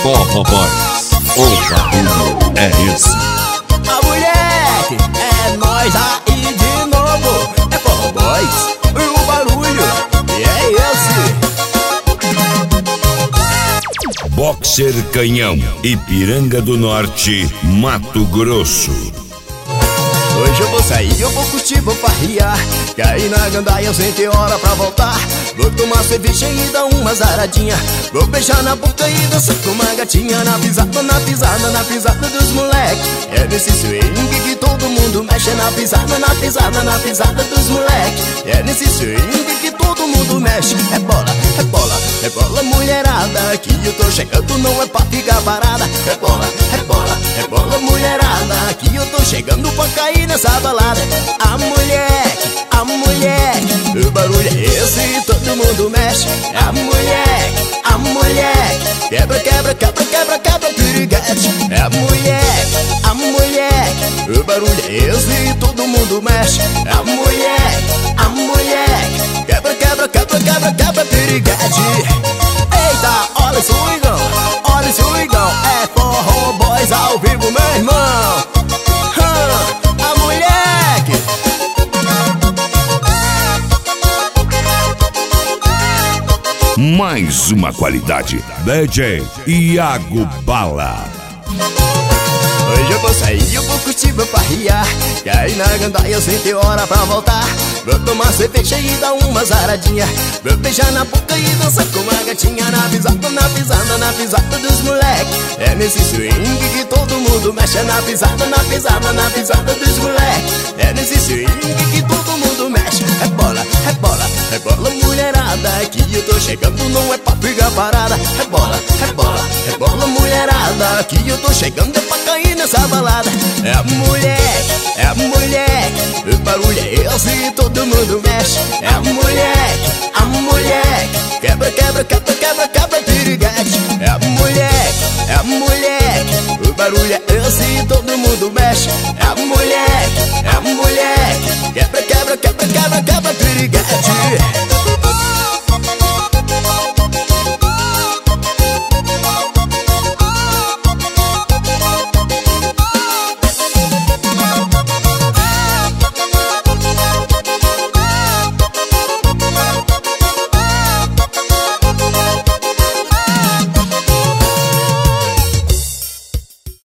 Forró Boys, o barulho é esse. A moleque, é nós aí de novo. É Forró Boys, o barulho é esse. Boxer Canhão, Ipiranga do Norte, Mato Grosso. Hoje eu vou sair, eu vou curtir, vou farriar. Cair na gandaia sem ter hora pra voltar. Vou tomar cerveja e dar uma zaradinha. Vou beijar na boca e dançar com uma gatinha. Na pisada, na pisada, na pisada dos moleque. É nesse swing que todo mundo mexe. Na pisada, na pisada, na pisada dos moleque. É nesse swing que todo mundo mexe. É bola, é bola, é bola mulherada. Que eu tô chegando, não é pra ficar parada. É bola, é bola, é bola mulherada. Que eu tô chegando pra cair nessa balada. A mulher, o barulho é esse, todo mundo mexe. A mulher, quebra, quebra, quebra, quebra, quebra, piriguete. É a mulher, o barulho é esse, todo mundo mexe. A mulher, quebra, quebra, quebra, quebra, quebra, piriguete. Eita, olha esse swingão, olha esse swingão. É Forró Boys ao vivo, meu irmão. A moleque. Mais uma qualidade, DJ Iago Bala. Hoje eu vou sair, eu vou curtir, vou farriar. Cair na gandaia sem ter hora pra voltar. Vou tomar cerveja e dar uma zaradinha. Vou beijar na boca e dançar com uma gatinha. Na pisada, na pisada, na pisada dos moleque. É nesse swing que todo mundo mexe. Na pisada, na pisada, na pisada dos moleque. É nesse swing que todo mundo mexe. É bola, é bola, é bola mulherada. Que eu tô chegando, não é pra ficar parada. É bola, é bola, é bola mulherada. Que eu tô chegando, é pra cair nessa balada. É a mulher, o barulho é esse, todo mundo mexe. É a mulher, quebra, quebra, quebra, quebra, quebra, piriguete. É a mulher, o barulho é esse, todo mundo mexe. É a mulher,